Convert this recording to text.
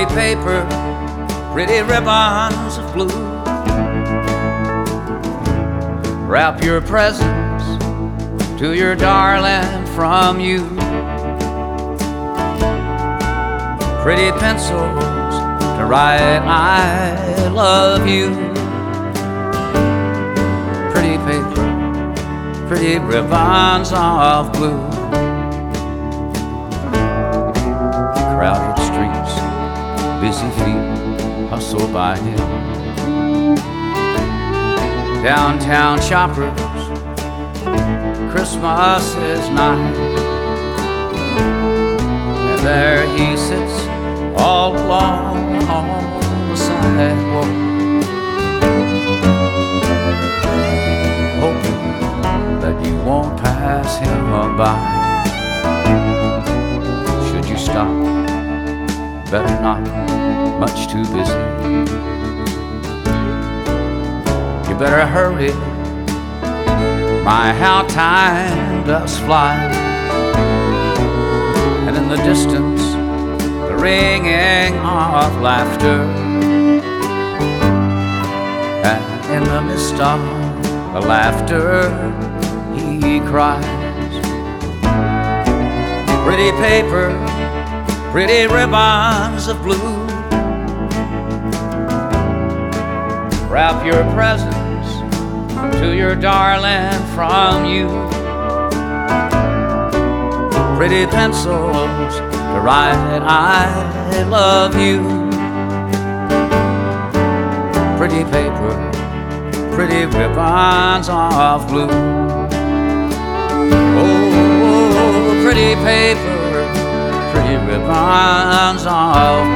Pretty paper, pretty ribbons of blue. Wrap your presents to your darling from you. Pretty pencils to write I love you. Pretty paper, pretty ribbons of blue. Crowded streets, busy feet hustle by him. Downtown shoppers, Christmas is nigh, and there he sits all alone on the sidewalk, hoping that you won't pass him by. Should you stop? Better not, much too busy. You better hurry, my how time does fly. And in the distance, the ringing of laughter, and in the midst of the laughter, he cries. Pretty paper, pretty ribbons of blue. Wrap your presents to your darling from you. Pretty pencils to write I love you. Pretty paper, pretty ribbons of blue. Oh, pretty paper, pretty ribbons of